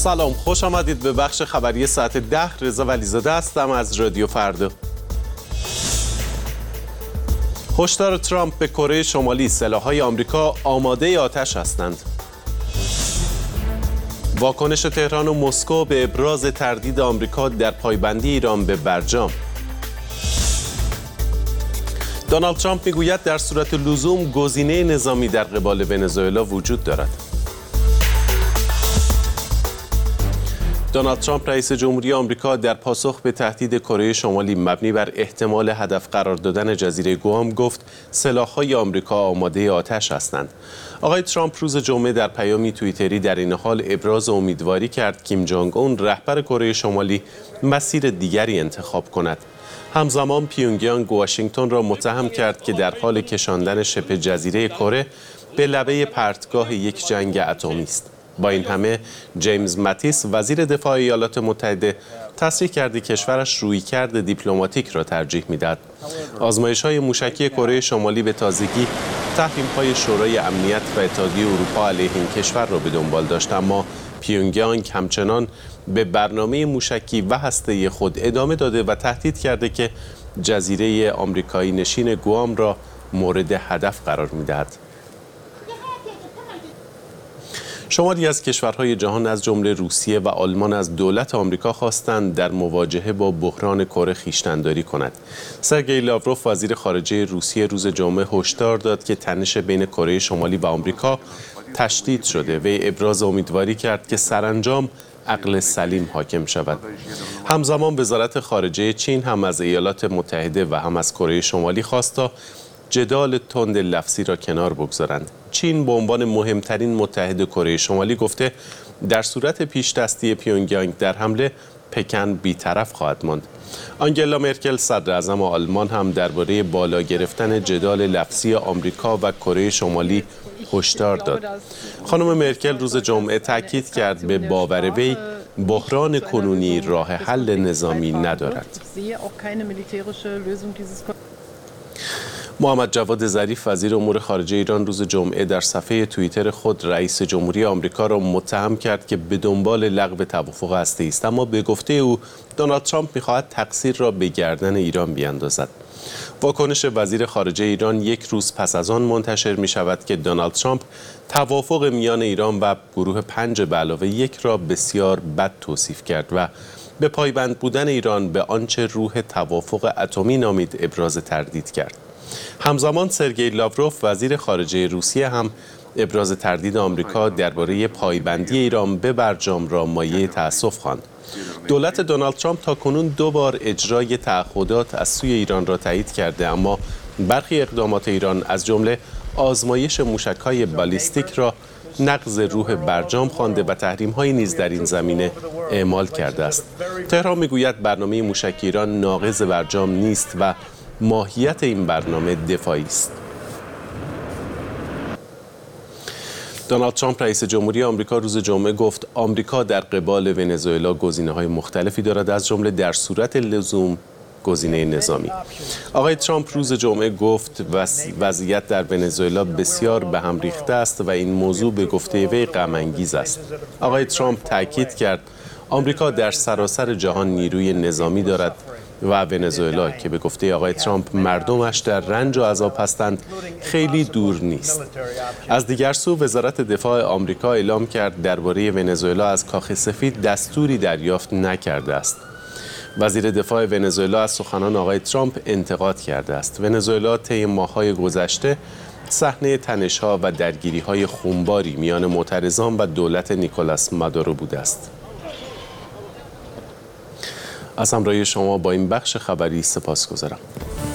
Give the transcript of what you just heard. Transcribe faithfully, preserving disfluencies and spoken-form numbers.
سلام، خوش آمدید به بخش خبری ساعت ده. رضا ولیزاده هستم از رادیو فردا. هشدار ترامپ به کره شمالی: سلاح‌های آمریکا آماده آتش هستند. واکنش تهران و مسکو به ابراز تردید آمریکا در پایبندی ایران به برجام. دونالد ترامپ میگوید در صورت لزوم گزینه نظامی در قبال ونزوئلا وجود دارد. دونالد ترامپ رئیس جمهوری آمریکا در پاسخ به تهدید کره شمالی مبنی بر احتمال هدف قرار دادن جزیره گوام گفت سلاح‌های آمریکا آماده آتش هستند. آقای ترامپ روز جمعه در پیامی توییتری در این حال ابراز امیدواری کرد کیم جونگ اون رهبر کره شمالی مسیر دیگری انتخاب کند. همزمان پیونگیانگ واشنگتن را متهم کرد که در حال کشاندن شبه جزیره کره به لبه پرتگاه یک جنگ اتمی است. با این همه جیمز ماتیس وزیر دفاع ایالات متحده تصریح کرده کشورش رویکرد دیپلماتیک را ترجیح می‌دهد. آزمایش‌های موشکی کره شمالی به تازگی تحریم‌های شورای امنیت و اتحادیه اروپا علیه این کشور را به دنبال داشت، اما پیونگیانگ همچنان به برنامه موشکی و هسته‌ای خود ادامه داده و تهدید کرده که جزیره آمریکایی نشین گوام را مورد هدف قرار می‌دهد. شماری از کشورهای جهان از جمله روسیه و آلمان از دولت آمریکا خواستند در مواجهه با بحران کره خویشتن‌داری کند. سرگئی لاوروف وزیر خارجه روسیه روز جمعه هشدار داد که تنش بین کره شمالی و آمریکا تشدید شده. وی ابراز امیدواری کرد که سرانجام عقل سلیم حاکم شود. همزمان وزارت خارجه چین هم از ایالات متحده و هم از کره شمالی خواست تا جدال تند لفظی را کنار بگذارند. چین به عنوان مهمترین متحد کره شمالی گفته در صورت پیش دستی پیونگیانگ در حمله پکن بی‌طرف خواهد ماند. آنگلا مرکل صدر اعظم آلمان هم درباره بالا گرفتن جدال لفظی آمریکا و کره شمالی هشدار داد. خانم مرکل روز جمعه تاکید کرد به باور وی بحران کنونی راه حل نظامی ندارد. محمد جواد ظریف وزیر امور خارجه ایران روز جمعه در صفحه توییتر خود رئیس جمهوری آمریکا را متهم کرد که به دنبال لغو توافق هسته‌ای است، اما به گفته او دونالد ترامپ می‌خواهد تقصیر را به گردن ایران بیاندازد. واکنش وزیر خارجه ایران یک روز پس از آن منتشر می‌شود که دونالد ترامپ توافق میان ایران و گروه پنج به علاوه یک را بسیار بد توصیف کرد و به پایبند بودن ایران به آنچه روح توافق اتمی نامید ابراز تردید کرد. همزمان سرگئی لاوروف وزیر خارجه روسیه هم ابراز تردید آمریکا درباره پایبندی ایران به برجام را مایه تأسف خواند. دولت دونالد ترامپ تاکنون دو بار اجرای تعهدات از سوی ایران را تایید کرده، اما برخی اقدامات ایران از جمله آزمایش موشک‌های بالیستیک را نقض روح برجام خوانده و تحریم‌هایی نیز در این زمینه اعمال کرده است. تهران می‌گوید برنامه موشکی ایران ناقض برجام نیست و ماهیت این برنامه دفاعی است. دونالد ترامپ رئیس جمهوری آمریکا روز جمعه گفت آمریکا در قبال ونزوئلا گزینه‌های مختلفی دارد، از جمله در صورت لزوم گزینه نظامی. آقای ترامپ روز جمعه گفت وضعیت در ونزوئلا بسیار به هم ریخته است و این موضوع به گفته وی غم انگیز است. آقای ترامپ تاکید کرد آمریکا در سراسر جهان نیروی نظامی دارد و ونزوئلا که به گفته آقای ترامپ مردمش در رنج و عذاب هستند خیلی دور نیست. از دیگر سو وزارت دفاع آمریکا اعلام کرد درباره ونزوئلا از کاخ سفید دستوری دریافت نکرده است. وزیر دفاع ونزوئلا از سخنان آقای ترامپ انتقاد کرده است. ونزوئلا طی ماه‌های گذشته صحنه تنش‌ها و درگیری‌های خونباری میان معترضان و دولت نیکولاس مادورو بوده است. از همراهی شما با این بخش خبری سپاسگزارم.